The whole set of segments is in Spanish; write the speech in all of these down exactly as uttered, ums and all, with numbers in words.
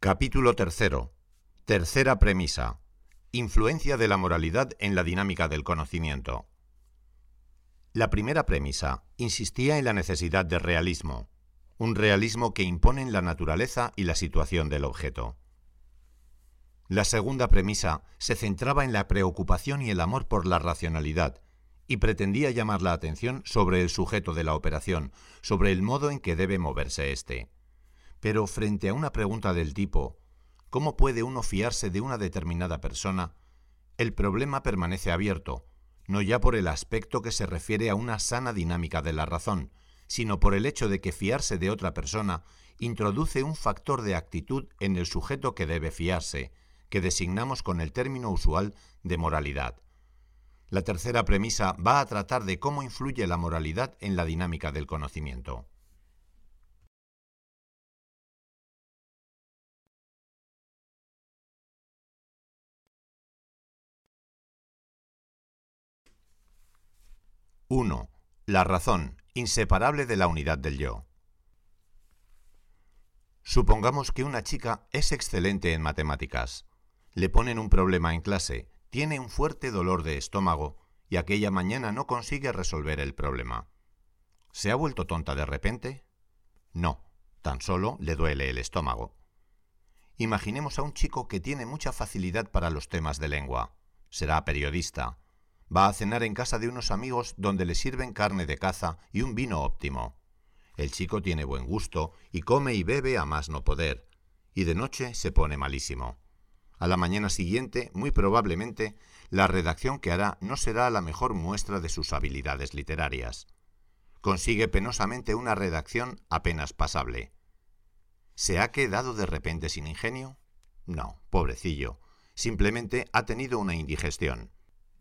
Capítulo tercero. Tercera premisa. Influencia de la moralidad en la dinámica del conocimiento. La primera premisa insistía en la necesidad de realismo, un realismo que imponen la naturaleza y la situación del objeto. La segunda premisa se centraba en la preocupación y el amor por la racionalidad y pretendía llamar la atención sobre el sujeto de la operación, sobre el modo en que debe moverse éste. Pero frente a una pregunta del tipo ¿cómo puede uno fiarse de una determinada persona?, el problema permanece abierto, no ya por el aspecto que se refiere a una sana dinámica de la razón, sino por el hecho de que fiarse de otra persona introduce un factor de actitud en el sujeto que debe fiarse, que designamos con el término usual de moralidad. La tercera premisa va a tratar de cómo influye la moralidad en la dinámica del conocimiento. uno. La razón, inseparable de la unidad del yo. Supongamos que una chica es excelente en matemáticas. Le ponen un problema en clase, tiene un fuerte dolor de estómago y aquella mañana no consigue resolver el problema. ¿Se ha vuelto tonta de repente? No, tan solo le duele el estómago. Imaginemos a un chico que tiene mucha facilidad para los temas de lengua. Será periodista. Va a cenar en casa de unos amigos donde le sirven carne de caza y un vino óptimo. El chico tiene buen gusto y come y bebe a más no poder, y de noche se pone malísimo. A la mañana siguiente, muy probablemente, la redacción que hará no será la mejor muestra de sus habilidades literarias. Consigue penosamente una redacción apenas pasable. ¿Se ha quedado de repente sin ingenio? No, pobrecillo. Simplemente ha tenido una indigestión.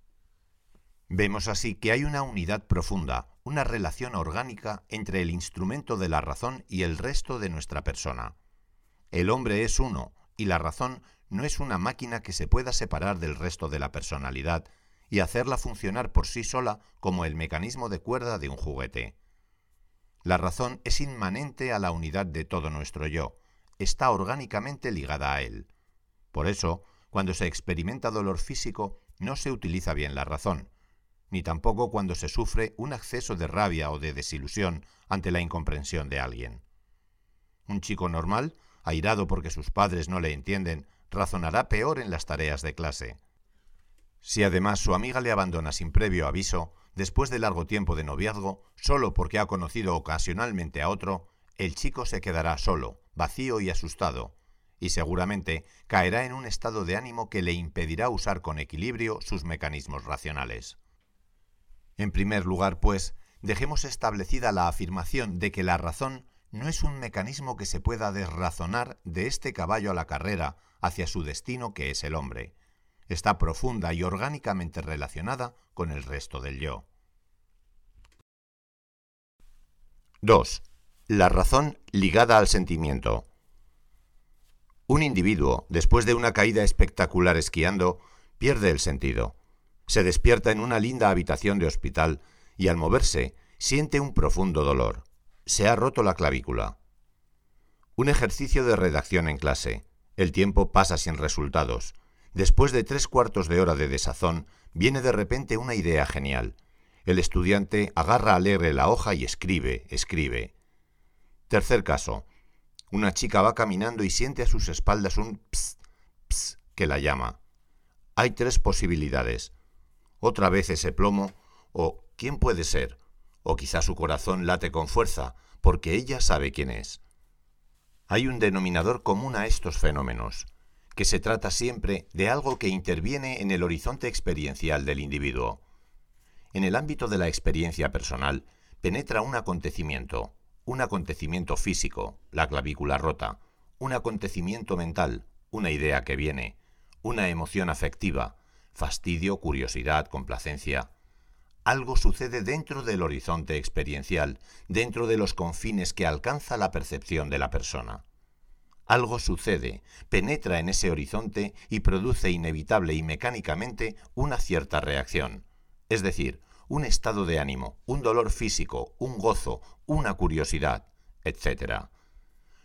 Vemos así que hay una unidad profunda, una relación orgánica entre el instrumento de la razón y el resto de nuestra persona. El hombre es uno, y la razón no es una máquina que se pueda separar del resto de la personalidad y hacerla funcionar por sí sola como el mecanismo de cuerda de un juguete. La razón es inmanente a la unidad de todo nuestro yo, está orgánicamente ligada a él. Por eso, cuando se experimenta dolor físico, no se utiliza bien la razón, ni tampoco cuando se sufre un acceso de rabia o de desilusión ante la incomprensión de alguien. Un chico normal, airado porque sus padres no le entienden, razonará peor en las tareas de clase. Si además su amiga le abandona sin previo aviso, después de largo tiempo de noviazgo, solo porque ha conocido ocasionalmente a otro, el chico se quedará solo, vacío y asustado, y seguramente caerá en un estado de ánimo que le impedirá usar con equilibrio sus mecanismos racionales. En primer lugar, pues, dejemos establecida la afirmación de que la razón no es un mecanismo que se pueda desrazonar de este caballo a la carrera hacia su destino que es el hombre. Está profunda y orgánicamente relacionada con el resto del yo. dos. La razón ligada al sentimiento. Un individuo, después de una caída espectacular esquiando, pierde el sentido. Se despierta en una linda habitación de hospital y al moverse siente un profundo dolor. Se ha roto la clavícula. Un ejercicio de redacción en clase. El tiempo pasa sin resultados. Después de tres cuartos de hora de desazón, viene de repente una idea genial. El estudiante agarra alegre la hoja y escribe, escribe. Tercer caso. Una chica va caminando y siente a sus espaldas un ps, ps que la llama. Hay tres posibilidades. Otra vez ese plomo, o ¿quién puede ser? O quizá su corazón late con fuerza, porque ella sabe quién es. Hay un denominador común a estos fenómenos, que se trata siempre de algo que interviene en el horizonte experiencial del individuo. En el ámbito de la experiencia personal, penetra un acontecimiento, un acontecimiento físico, la clavícula rota, un acontecimiento mental, una idea que viene, una emoción afectiva, fastidio, curiosidad, complacencia. Algo sucede dentro del horizonte experiencial, dentro de los confines que alcanza la percepción de la persona. Algo sucede, penetra en ese horizonte y produce inevitable y mecánicamente una cierta reacción, es decir, un estado de ánimo, un dolor físico, un gozo, una curiosidad, etcétera.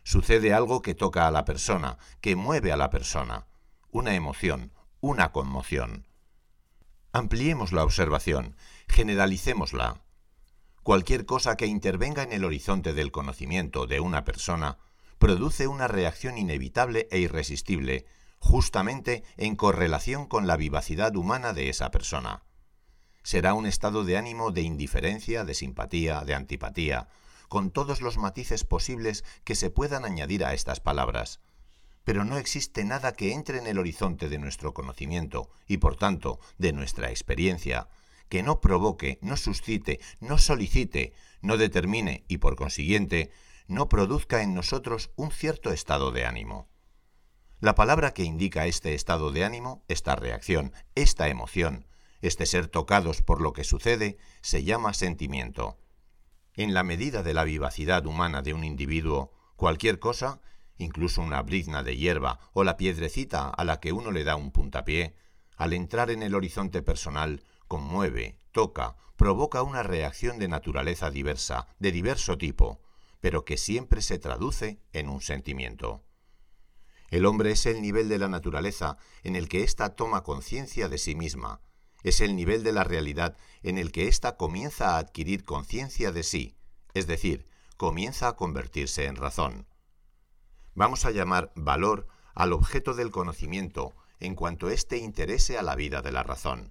Sucede algo que toca a la persona, que mueve a la persona. Una emoción, una conmoción. Ampliemos la observación, generalicémosla. Cualquier cosa que intervenga en el horizonte del conocimiento de una persona produce una reacción inevitable e irresistible, justamente en correlación con la vivacidad humana de esa persona. Será un estado de ánimo de indiferencia, de simpatía, de antipatía, con todos los matices posibles que se puedan añadir a estas palabras. Pero no existe nada que entre en el horizonte de nuestro conocimiento y, por tanto, de nuestra experiencia, que no provoque, no suscite, no solicite, no determine y, por consiguiente, no produzca en nosotros un cierto estado de ánimo. La palabra que indica este estado de ánimo, esta reacción, esta emoción, este ser tocados por lo que sucede, se llama sentimiento. En la medida de la vivacidad humana de un individuo, cualquier cosa, incluso una brizna de hierba o la piedrecita a la que uno le da un puntapié, al entrar en el horizonte personal, conmueve, toca, provoca una reacción de naturaleza diversa, de diverso tipo, pero que siempre se traduce en un sentimiento. El hombre es el nivel de la naturaleza en el que ésta toma conciencia de sí misma, es el nivel de la realidad en el que ésta comienza a adquirir conciencia de sí, es decir, comienza a convertirse en razón. Vamos a llamar valor al objeto del conocimiento en cuanto éste interese a la vida de la razón.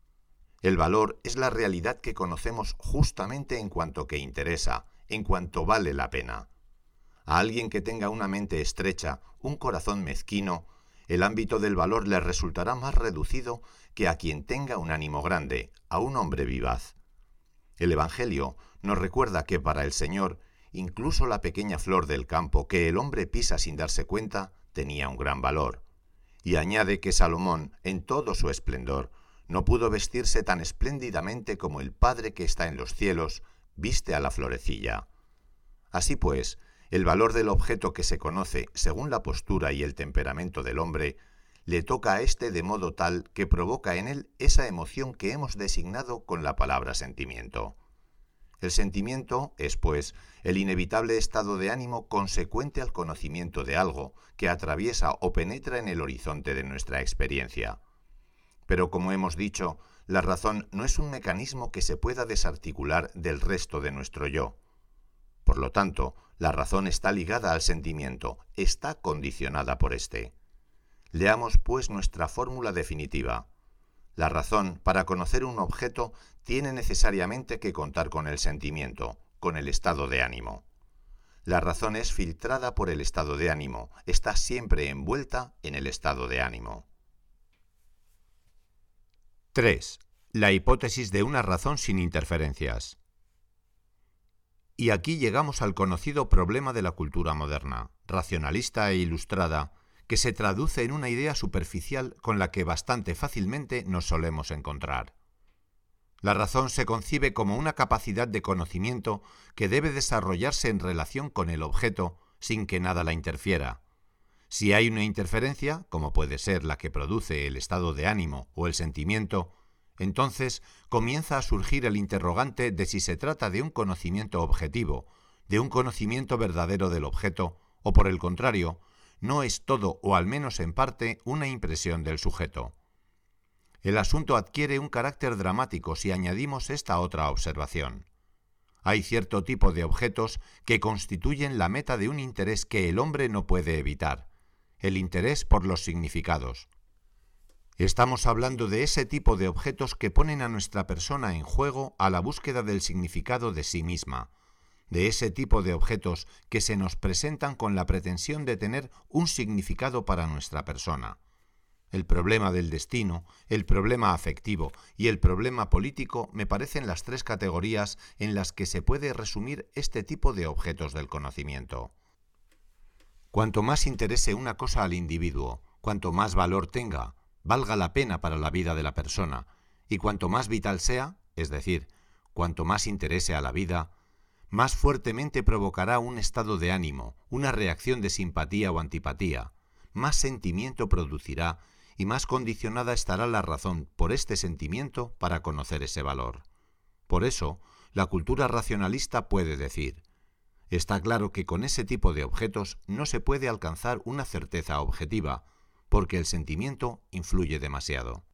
El valor es la realidad que conocemos justamente en cuanto que interesa, en cuanto vale la pena. A alguien que tenga una mente estrecha, un corazón mezquino, el ámbito del valor le resultará más reducido que a quien tenga un ánimo grande, a un hombre vivaz. El Evangelio nos recuerda que para el Señor, incluso la pequeña flor del campo que el hombre pisa sin darse cuenta, tenía un gran valor. Y añade que Salomón, en todo su esplendor, no pudo vestirse tan espléndidamente como el Padre que está en los cielos viste a la florecilla. Así pues, el valor del objeto que se conoce según la postura y el temperamento del hombre, le toca a éste de modo tal que provoca en él esa emoción que hemos designado con la palabra sentimiento. El sentimiento es, pues, el inevitable estado de ánimo consecuente al conocimiento de algo que atraviesa o penetra en el horizonte de nuestra experiencia. Pero, como hemos dicho, la razón no es un mecanismo que se pueda desarticular del resto de nuestro yo. Por lo tanto, la razón está ligada al sentimiento, está condicionada por éste. Leamos, pues, nuestra fórmula definitiva. La razón, para conocer un objeto, tiene necesariamente que contar con el sentimiento, con el estado de ánimo. La razón es filtrada por el estado de ánimo, está siempre envuelta en el estado de ánimo. tres. La hipótesis de una razón sin interferencias. Y aquí llegamos al conocido problema de la cultura moderna, racionalista e ilustrada, que se traduce en una idea superficial con la que bastante fácilmente nos solemos encontrar. La razón se concibe como una capacidad de conocimiento que debe desarrollarse en relación con el objeto sin que nada la interfiera. Si hay una interferencia, como puede ser la que produce el estado de ánimo o el sentimiento, entonces comienza a surgir el interrogante de si se trata de un conocimiento objetivo, de un conocimiento verdadero del objeto, o por el contrario, no es todo o al menos en parte una impresión del sujeto. El asunto adquiere un carácter dramático si añadimos esta otra observación. Hay cierto tipo de objetos que constituyen la meta de un interés que el hombre no puede evitar, el interés por los significados. Estamos hablando de ese tipo de objetos que ponen a nuestra persona en juego a la búsqueda del significado de sí misma, de ese tipo de objetos que se nos presentan con la pretensión de tener un significado para nuestra persona. El problema del destino, el problema afectivo y el problema político me parecen las tres categorías en las que se puede resumir este tipo de objetos del conocimiento. Cuanto más interese una cosa al individuo, cuanto más valor tenga, valga la pena para la vida de la persona, y cuanto más vital sea, es decir, cuanto más interese a la vida, más fuertemente provocará un estado de ánimo, una reacción de simpatía o antipatía, más sentimiento producirá y más condicionada estará la razón por este sentimiento para conocer ese valor. Por eso, la cultura racionalista puede decir: Está claro que con ese tipo de objetos no se puede alcanzar una certeza objetiva, porque el sentimiento influye demasiado.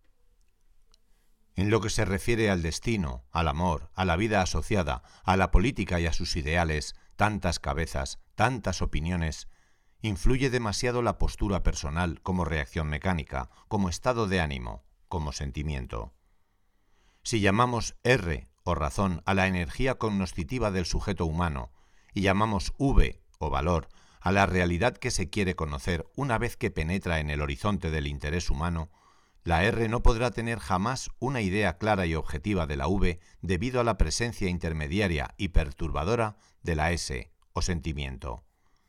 En lo que se refiere al destino, al amor, a la vida asociada, a la política y a sus ideales, tantas cabezas, tantas opiniones, influye demasiado la postura personal como reacción mecánica, como estado de ánimo, como sentimiento. Si llamamos R o razón a la energía cognoscitiva del sujeto humano y llamamos V o valor a la realidad que se quiere conocer una vez que penetra en el horizonte del interés humano, la R no podrá tener jamás una idea clara y objetiva de la V debido a la presencia intermediaria y perturbadora de la S o sentimiento.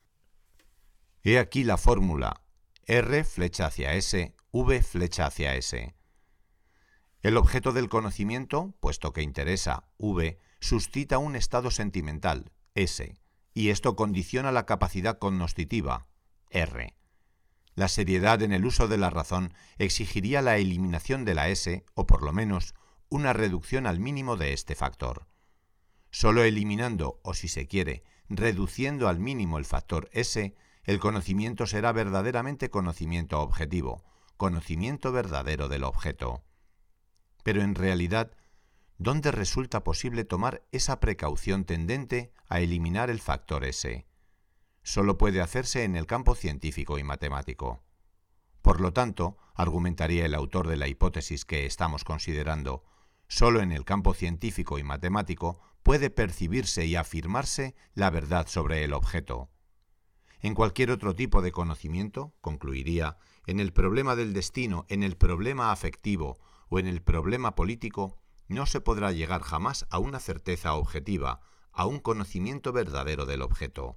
He aquí la fórmula: R flecha hacia S, V flecha hacia S. El objeto del conocimiento, puesto que interesa, V, suscita un estado sentimental, S, y esto condiciona la capacidad cognoscitiva, R. La seriedad en el uso de la razón exigiría la eliminación de la S, o por lo menos una reducción al mínimo de este factor. Solo eliminando, o si se quiere, reduciendo al mínimo el factor S, el conocimiento será verdaderamente conocimiento objetivo, conocimiento verdadero del objeto. Pero en realidad, ¿dónde resulta posible tomar esa precaución tendente a eliminar el factor S? Solo puede hacerse en el campo científico y matemático. Por lo tanto, argumentaría el autor de la hipótesis que estamos considerando, solo en el campo científico y matemático puede percibirse y afirmarse la verdad sobre el objeto. En cualquier otro tipo de conocimiento, concluiría, en el problema del destino, en el problema afectivo o en el problema político, no se podrá llegar jamás a una certeza objetiva, a un conocimiento verdadero del objeto.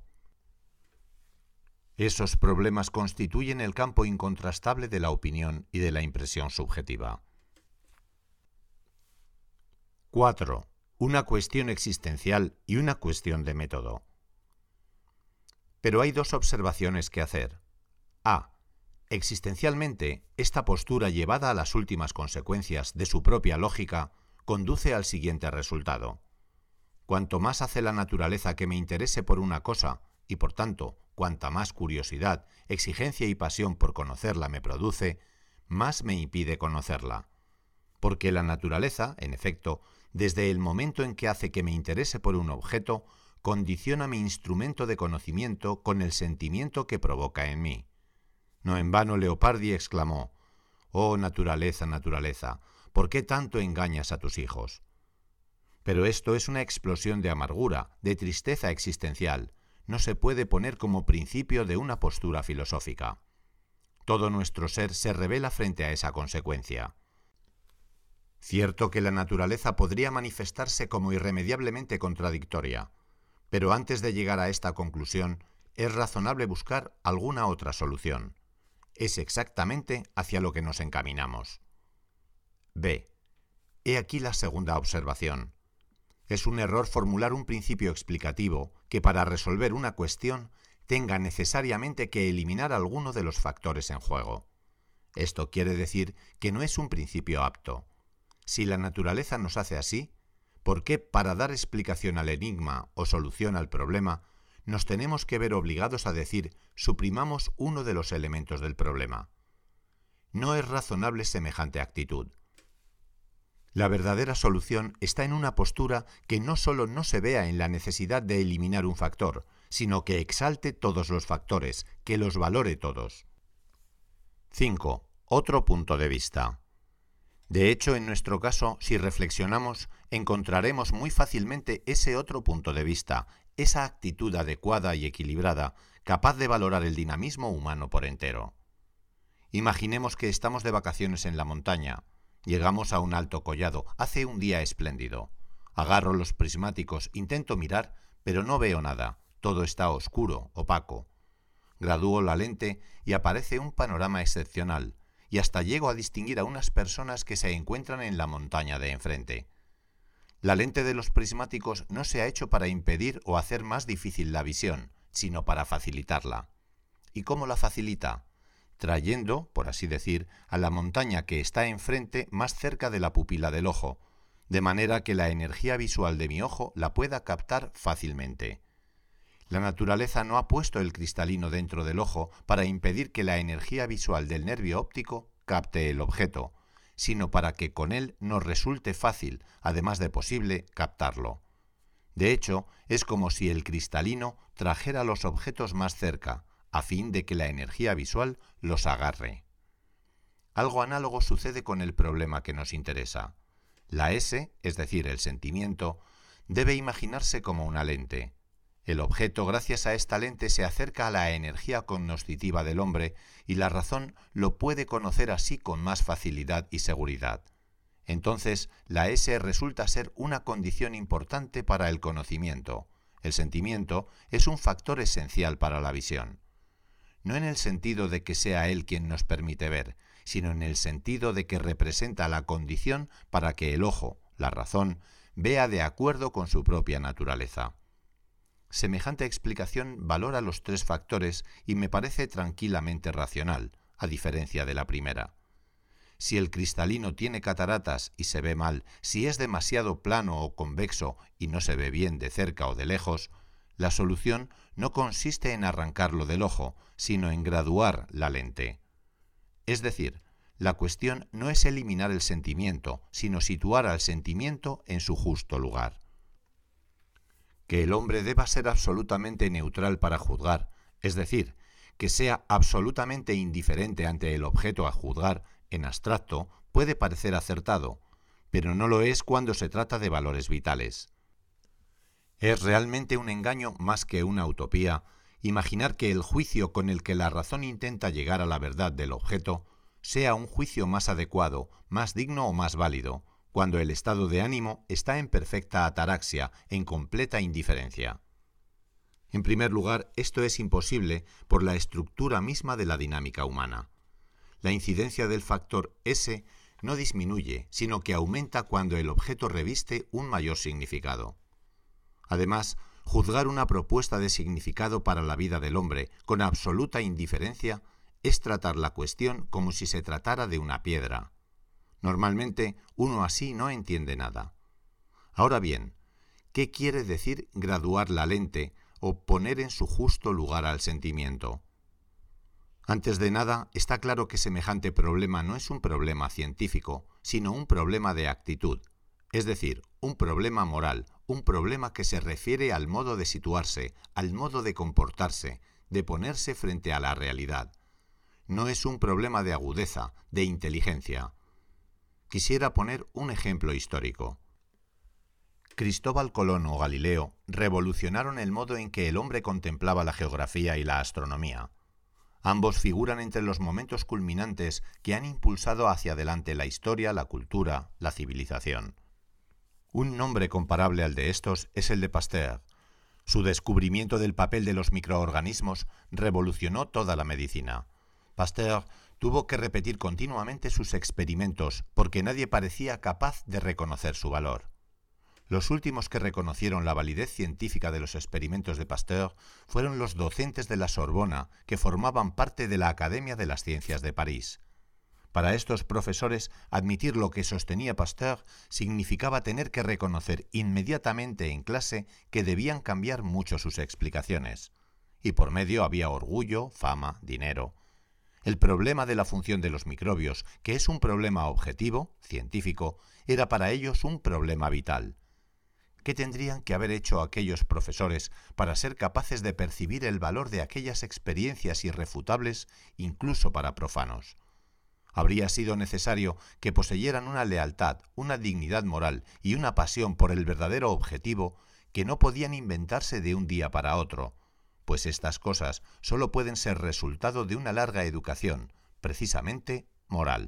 Esos problemas constituyen el campo incontrastable de la opinión y de la impresión subjetiva. cuatro. Una cuestión existencial y una cuestión de método. Pero hay dos observaciones que hacer. A. Existencialmente, esta postura llevada a las últimas consecuencias de su propia lógica conduce al siguiente resultado. Cuanto más hace la naturaleza que me interese por una cosa, y por tanto, cuanta más curiosidad, exigencia y pasión por conocerla me produce, más me impide conocerla. Porque la naturaleza, en efecto, desde el momento en que hace que me interese por un objeto, condiciona mi instrumento de conocimiento con el sentimiento que provoca en mí. No en vano Leopardi exclamó: «Oh naturaleza, naturaleza, ¿por qué tanto engañas a tus hijos?». Pero esto es una explosión de amargura, de tristeza existencial. No se puede poner como principio de una postura filosófica. Todo nuestro ser se revela frente a esa consecuencia. Cierto que la naturaleza podría manifestarse como irremediablemente contradictoria, pero antes de llegar a esta conclusión, es razonable buscar alguna otra solución. Es exactamente hacia lo que nos encaminamos. B. He aquí la segunda observación. Es un error formular un principio explicativo que para resolver una cuestión tenga necesariamente que eliminar alguno de los factores en juego. Esto quiere decir que no es un principio apto. Si la naturaleza nos hace así, ¿por qué para dar explicación al enigma o solución al problema nos tenemos que ver obligados a decir suprimamos uno de los elementos del problema? No es razonable semejante actitud. La verdadera solución está en una postura que no solo no se vea en la necesidad de eliminar un factor, sino que exalte todos los factores, que los valore todos. cinco. Otro punto de vista. De hecho, en nuestro caso, si reflexionamos, encontraremos muy fácilmente ese otro punto de vista, esa actitud adecuada y equilibrada, capaz de valorar el dinamismo humano por entero. Imaginemos que estamos de vacaciones en la montaña. Llegamos a un alto collado, hace un día espléndido. Agarro los prismáticos, intento mirar, pero no veo nada, todo está oscuro, opaco. Gradúo la lente y aparece un panorama excepcional, y hasta llego a distinguir a unas personas que se encuentran en la montaña de enfrente. La lente de los prismáticos no se ha hecho para impedir o hacer más difícil la visión, sino para facilitarla. ¿Y cómo la facilita? Trayendo, por así decir, a la montaña que está enfrente más cerca de la pupila del ojo, de manera que la energía visual de mi ojo la pueda captar fácilmente. La naturaleza no ha puesto el cristalino dentro del ojo para impedir que la energía visual del nervio óptico capte el objeto, sino para que con él nos resulte fácil, además de posible, captarlo. De hecho, es como si el cristalino trajera los objetos más cerca, a fin de que la energía visual los agarre. Algo análogo sucede con el problema que nos interesa. La S, es decir, el sentimiento, debe imaginarse como una lente. El objeto, gracias a esta lente, se acerca a la energía cognoscitiva del hombre y la razón lo puede conocer así con más facilidad y seguridad. Entonces, la S resulta ser una condición importante para el conocimiento. El sentimiento es un factor esencial para la visión. No en el sentido de que sea él quien nos permite ver, sino en el sentido de que representa la condición para que el ojo, la razón, vea de acuerdo con su propia naturaleza. Semejante explicación valora los tres factores y me parece tranquilamente racional, a diferencia de la primera. Si el cristalino tiene cataratas y se ve mal, si es demasiado plano o convexo y no se ve bien de cerca o de lejos, la solución no consiste en arrancarlo del ojo, sino en graduar la lente. Es decir, la cuestión no es eliminar el sentimiento, sino situar al sentimiento en su justo lugar. Que el hombre deba ser absolutamente neutral para juzgar, es decir, que sea absolutamente indiferente ante el objeto a juzgar en abstracto, puede parecer acertado, pero no lo es cuando se trata de valores vitales. Es realmente un engaño más que una utopía imaginar que el juicio con el que la razón intenta llegar a la verdad del objeto sea un juicio más adecuado, más digno o más válido, cuando el estado de ánimo está en perfecta ataraxia, en completa indiferencia. En primer lugar, esto es imposible por la estructura misma de la dinámica humana. La incidencia del factor S no disminuye, sino que aumenta cuando el objeto reviste un mayor significado. Además, juzgar una propuesta de significado para la vida del hombre con absoluta indiferencia es tratar la cuestión como si se tratara de una piedra. Normalmente, uno así no entiende nada. Ahora bien, ¿qué quiere decir graduar la lente o poner en su justo lugar al sentimiento? Antes de nada, está claro que semejante problema no es un problema científico, sino un problema de actitud, es decir, un problema moral, un problema que se refiere al modo de situarse, al modo de comportarse, de ponerse frente a la realidad. No es un problema de agudeza, de inteligencia. Quisiera poner un ejemplo histórico. Cristóbal Colón o Galileo revolucionaron el modo en que el hombre contemplaba la geografía y la astronomía. Ambos figuran entre los momentos culminantes que han impulsado hacia adelante la historia, la cultura, la civilización. Un nombre comparable al de estos es el de Pasteur. Su descubrimiento del papel de los microorganismos revolucionó toda la medicina. Pasteur tuvo que repetir continuamente sus experimentos porque nadie parecía capaz de reconocer su valor. Los últimos que reconocieron la validez científica de los experimentos de Pasteur fueron los docentes de la Sorbona, que formaban parte de la Academia de las Ciencias de París. Para estos profesores, admitir lo que sostenía Pasteur significaba tener que reconocer inmediatamente en clase que debían cambiar mucho sus explicaciones. Y por medio había orgullo, fama, dinero. El problema de la función de los microbios, que es un problema objetivo, científico, era para ellos un problema vital. ¿Qué tendrían que haber hecho aquellos profesores para ser capaces de percibir el valor de aquellas experiencias irrefutables, incluso para profanos? Habría sido necesario que poseyeran una lealtad, una dignidad moral y una pasión por el verdadero objetivo que no podían inventarse de un día para otro, pues estas cosas solo pueden ser resultado de una larga educación, precisamente moral.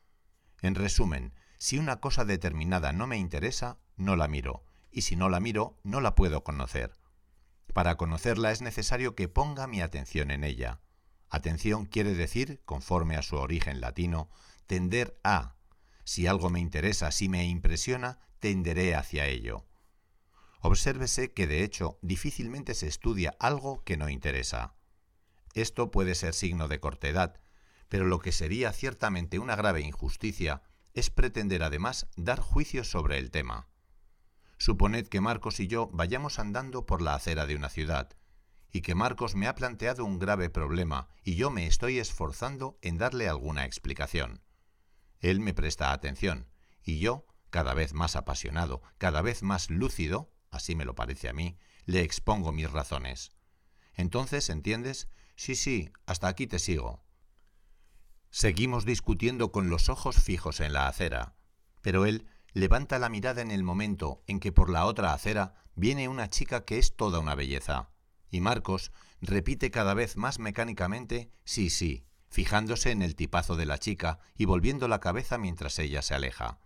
En resumen, si una cosa determinada no me interesa, no la miro, y si no la miro, no la puedo conocer. Para conocerla es necesario que ponga mi atención en ella. Atención quiere decir, conforme a su origen latino, tender a. Si algo me interesa, si me impresiona, tenderé hacia ello. Obsérvese que, de hecho, difícilmente se estudia algo que no interesa. Esto puede ser signo de cortedad, pero lo que sería ciertamente una grave injusticia es pretender además dar juicios sobre el tema. Suponed que Marcos y yo vayamos andando por la acera de una ciudad. y que Marcos me ha planteado un grave problema y yo me estoy esforzando en darle alguna explicación. Él me presta atención y yo, cada vez más apasionado, cada vez más lúcido, así me lo parece a mí, le expongo mis razones. Entonces, ¿entiendes? Sí, sí, hasta aquí te sigo. Seguimos discutiendo con los ojos fijos en la acera, pero él levanta la mirada en el momento en que por la otra acera viene una chica que es toda una belleza, y Marcos repite cada vez más mecánicamente sí, sí, fijándose en el tipazo de la chica y volviendo la cabeza mientras ella se aleja,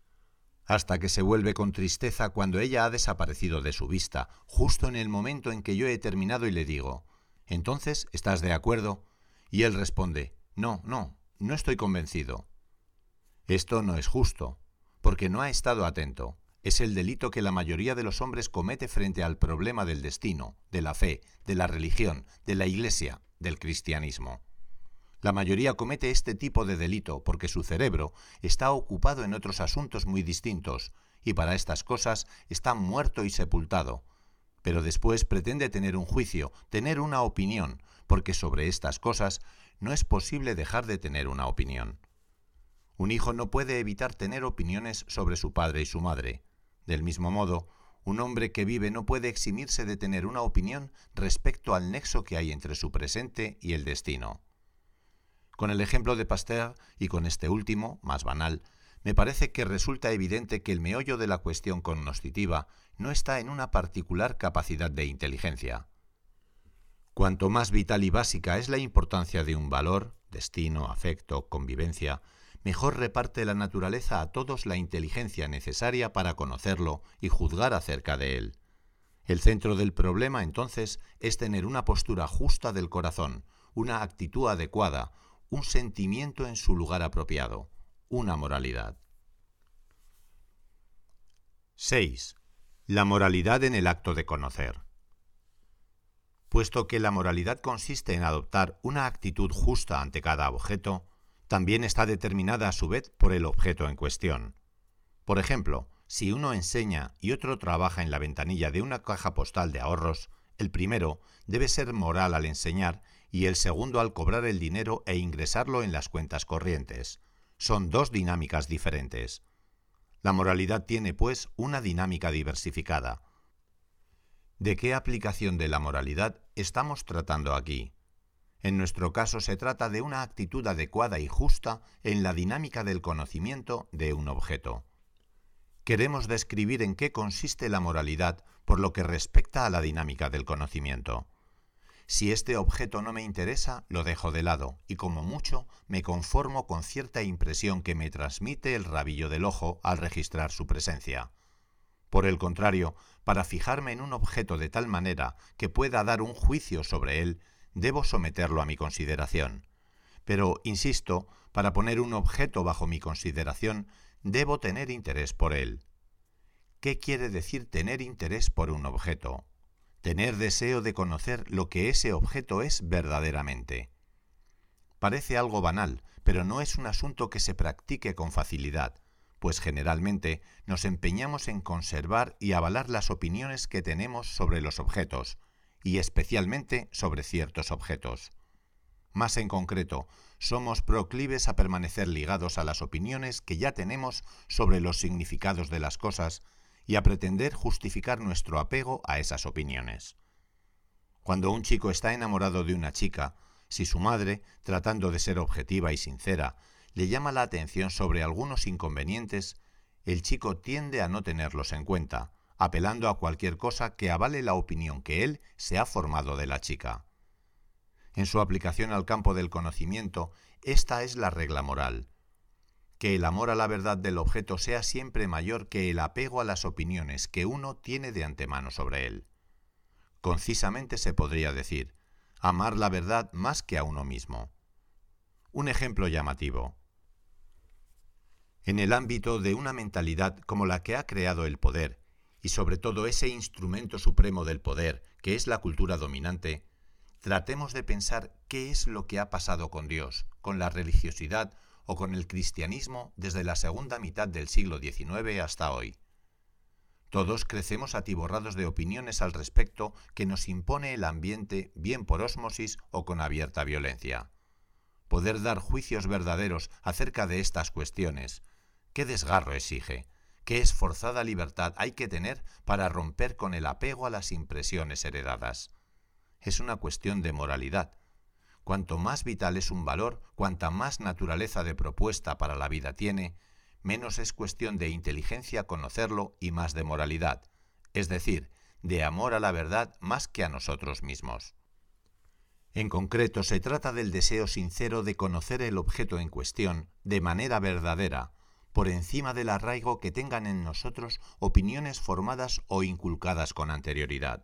hasta que se vuelve con tristeza cuando ella ha desaparecido de su vista, justo en el momento en que yo he terminado y le digo, «¿Entonces estás de acuerdo?» Y él responde, «No, no, no estoy convencido». Esto no es justo, porque no ha estado atento. Es el delito que la mayoría de los hombres comete frente al problema del destino, de la fe, de la religión, de la Iglesia, del cristianismo. La mayoría comete este tipo de delito porque su cerebro está ocupado en otros asuntos muy distintos y para estas cosas está muerto y sepultado. Pero después pretende tener un juicio, tener una opinión, porque sobre estas cosas no es posible dejar de tener una opinión. Un hijo no puede evitar tener opiniones sobre su padre y su madre. Del mismo modo, un hombre que vive no puede eximirse de tener una opinión respecto al nexo que hay entre su presente y el destino. Con el ejemplo de Pasteur, y con este último, más banal, me parece que resulta evidente que el meollo de la cuestión cognoscitiva no está en una particular capacidad de inteligencia. Cuanto más vital y básica es la importancia de un valor, destino, afecto, convivencia, mejor reparte la naturaleza a todos la inteligencia necesaria para conocerlo y juzgar acerca de él. El centro del problema, entonces, es tener una postura justa del corazón, una actitud adecuada, un sentimiento en su lugar apropiado, una moralidad. seis. La moralidad en el acto de conocer. Puesto que la moralidad consiste en adoptar una actitud justa ante cada objeto, también está determinada a su vez por el objeto en cuestión. Por ejemplo, si uno enseña y otro trabaja en la ventanilla de una caja postal de ahorros, el primero debe ser moral al enseñar y el segundo al cobrar el dinero e ingresarlo en las cuentas corrientes. Son dos dinámicas diferentes. La moralidad tiene, pues, una dinámica diversificada. ¿De qué aplicación de la moralidad estamos tratando aquí? En nuestro caso se trata de una actitud adecuada y justa en la dinámica del conocimiento de un objeto. Queremos describir en qué consiste la moralidad por lo que respecta a la dinámica del conocimiento. Si este objeto no me interesa, lo dejo de lado y como mucho me conformo con cierta impresión que me transmite el rabillo del ojo al registrar su presencia. Por el contrario, para fijarme en un objeto de tal manera que pueda dar un juicio sobre él, debo someterlo a mi consideración. Pero, insisto, para poner un objeto bajo mi consideración, debo tener interés por él. ¿Qué quiere decir tener interés por un objeto? Tener deseo de conocer lo que ese objeto es verdaderamente. Parece algo banal, pero no es un asunto que se practique con facilidad, pues generalmente nos empeñamos en conservar y avalar las opiniones que tenemos sobre los objetos, y especialmente sobre ciertos objetos. Más en concreto, somos proclives a permanecer ligados a las opiniones que ya tenemos sobre los significados de las cosas y a pretender justificar nuestro apego a esas opiniones. Cuando un chico está enamorado de una chica, si su madre, tratando de ser objetiva y sincera, le llama la atención sobre algunos inconvenientes, el chico tiende a no tenerlos en cuenta, apelando a cualquier cosa que avale la opinión que él se ha formado de la chica. En su aplicación al campo del conocimiento, esta es la regla moral: que el amor a la verdad del objeto sea siempre mayor que el apego a las opiniones que uno tiene de antemano sobre él. Concisamente se podría decir, amar la verdad más que a uno mismo. Un ejemplo llamativo. En el ámbito de una mentalidad como la que ha creado el poder, y sobre todo ese instrumento supremo del poder, que es la cultura dominante, tratemos de pensar qué es lo que ha pasado con Dios, con la religiosidad o con el cristianismo desde la segunda mitad del siglo diecinueve hasta hoy. Todos crecemos atiborrados de opiniones al respecto que nos impone el ambiente, bien por ósmosis o con abierta violencia. Poder dar juicios verdaderos acerca de estas cuestiones, ¿qué desgarro exige? ¿Qué esforzada libertad hay que tener para romper con el apego a las impresiones heredadas? Es una cuestión de moralidad. Cuanto más vital es un valor, cuanta más naturaleza de propuesta para la vida tiene, menos es cuestión de inteligencia conocerlo y más de moralidad, es decir, de amor a la verdad más que a nosotros mismos. En concreto, se trata del deseo sincero de conocer el objeto en cuestión de manera verdadera, por encima del arraigo que tengan en nosotros opiniones formadas o inculcadas con anterioridad.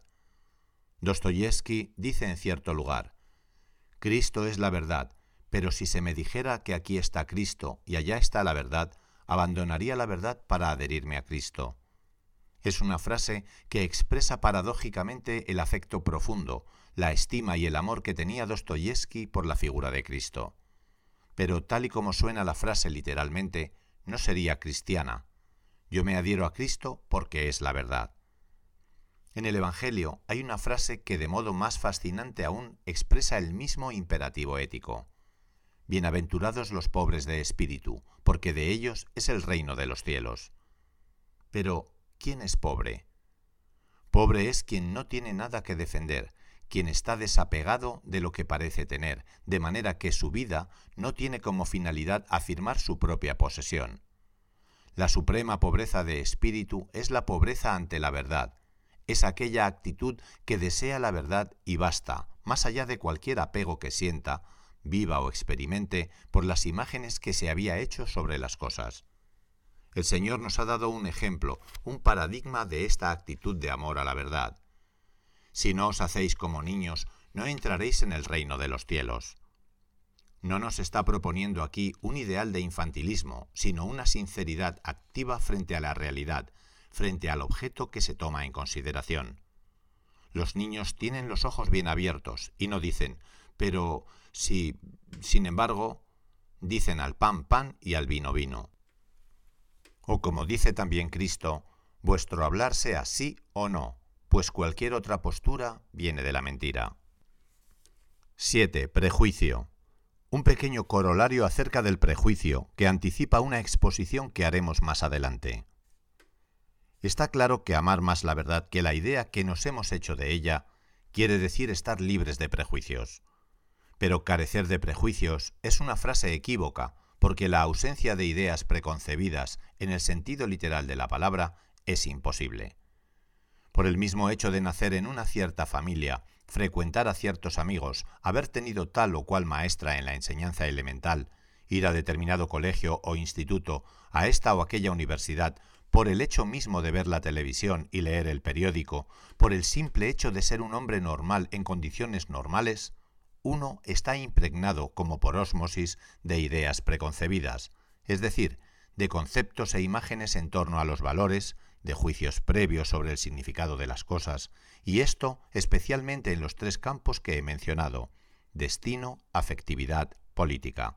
Dostoyevski dice en cierto lugar: Cristo es la verdad, pero si se me dijera que aquí está Cristo y allá está la verdad, abandonaría la verdad para adherirme a Cristo. Es una frase que expresa paradójicamente el afecto profundo, la estima y el amor que tenía Dostoyevski por la figura de Cristo. Pero tal y como suena la frase literalmente, no sería cristiana. Yo me adhiero a Cristo porque es la verdad. En el Evangelio hay una frase que de modo más fascinante aún expresa el mismo imperativo ético. Bienaventurados los pobres de espíritu, porque de ellos es el reino de los cielos. Pero, ¿quién es pobre? Pobre es quien no tiene nada que defender, quien está desapegado de lo que parece tener, de manera que su vida no tiene como finalidad afirmar su propia posesión. La suprema pobreza de espíritu es la pobreza ante la verdad, es aquella actitud que desea la verdad y basta, más allá de cualquier apego que sienta, viva o experimente, por las imágenes que se había hecho sobre las cosas. El Señor nos ha dado un ejemplo, un paradigma de esta actitud de amor a la verdad. Si no os hacéis como niños, no entraréis en el reino de los cielos. No nos está proponiendo aquí un ideal de infantilismo, sino una sinceridad activa frente a la realidad, frente al objeto que se toma en consideración. Los niños tienen los ojos bien abiertos y no dicen, pero si, sin embargo, dicen al pan pan y al vino vino. O como dice también Cristo, vuestro hablar sea sí o no, pues cualquier otra postura viene de la mentira. siete. Prejuicio. Un pequeño corolario acerca del prejuicio que anticipa una exposición que haremos más adelante. Está claro que amar más la verdad que la idea que nos hemos hecho de ella quiere decir estar libres de prejuicios. Pero carecer de prejuicios es una frase equívoca, porque la ausencia de ideas preconcebidas en el sentido literal de la palabra es imposible. Por el mismo hecho de nacer en una cierta familia, frecuentar a ciertos amigos, haber tenido tal o cual maestra en la enseñanza elemental, ir a determinado colegio o instituto, a esta o aquella universidad, por el hecho mismo de ver la televisión y leer el periódico, por el simple hecho de ser un hombre normal en condiciones normales, uno está impregnado como por ósmosis de ideas preconcebidas, es decir, de conceptos e imágenes en torno a los valores, de juicios previos sobre el significado de las cosas, y esto especialmente en los tres campos que he mencionado: destino, afectividad, política.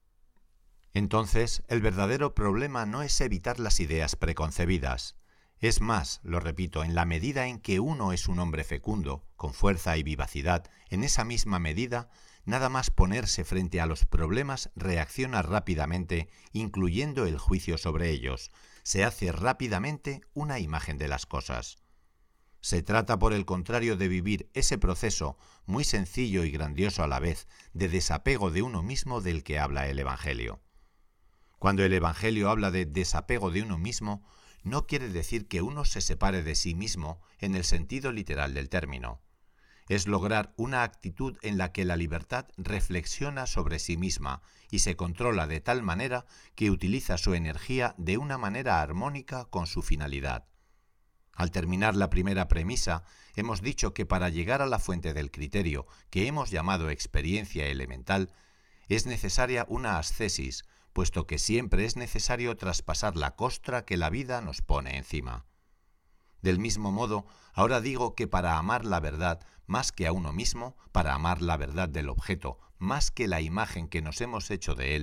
Entonces, el verdadero problema no es evitar las ideas preconcebidas. Es más, lo repito, en la medida en que uno es un hombre fecundo, con fuerza y vivacidad, en esa misma medida, nada más ponerse frente a los problemas reacciona rápidamente, incluyendo el juicio sobre ellos. Se hace rápidamente una imagen de las cosas. Se trata, por el contrario, de vivir ese proceso, muy sencillo y grandioso a la vez, de desapego de uno mismo del que habla el Evangelio. Cuando el Evangelio habla de desapego de uno mismo, no quiere decir que uno se separe de sí mismo en el sentido literal del término. Es lograr una actitud en la que la libertad reflexiona sobre sí misma y se controla de tal manera que utiliza su energía de una manera armónica con su finalidad. Al terminar la primera premisa, hemos dicho que para llegar a la fuente del criterio, que hemos llamado experiencia elemental, es necesaria una ascesis, puesto que siempre es necesario traspasar la costra que la vida nos pone encima. Del mismo modo, ahora digo que para amar la verdad más que a uno mismo, para amar la verdad del objeto más que la imagen que nos hemos hecho de él,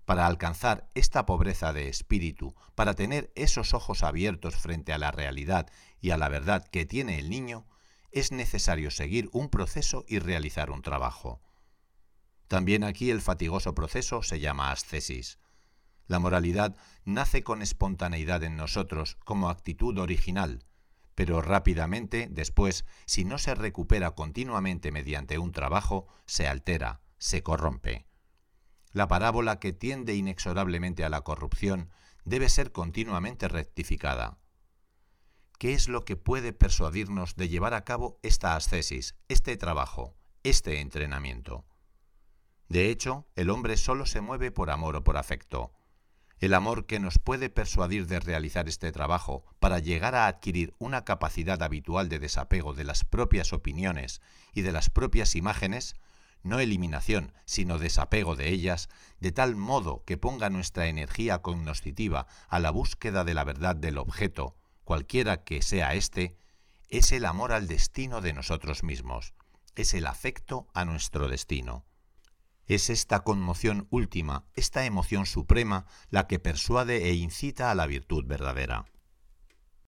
Para alcanzar esta pobreza de espíritu, para tener esos ojos abiertos frente a la realidad y a la verdad que tiene el niño, es necesario seguir un proceso y realizar un trabajo. También aquí el fatigoso proceso se llama ascesis. La moralidad nace con espontaneidad en nosotros como actitud original, pero rápidamente, después, si no se recupera continuamente mediante un trabajo, se altera, se corrompe. La parábola que tiende inexorablemente a la corrupción debe ser continuamente rectificada. ¿Qué es lo que puede persuadirnos de llevar a cabo esta ascesis, este trabajo, este entrenamiento? De hecho, el hombre solo se mueve por amor o por afecto. El amor que nos puede persuadir de realizar este trabajo para llegar a adquirir una capacidad habitual de desapego de las propias opiniones y de las propias imágenes, no eliminación, sino desapego de ellas, de tal modo que ponga nuestra energía cognoscitiva a la búsqueda de la verdad del objeto, cualquiera que sea éste, es el amor al destino de nosotros mismos, es el afecto a nuestro destino. Es esta conmoción última, esta emoción suprema, la que persuade e incita a la virtud verdadera.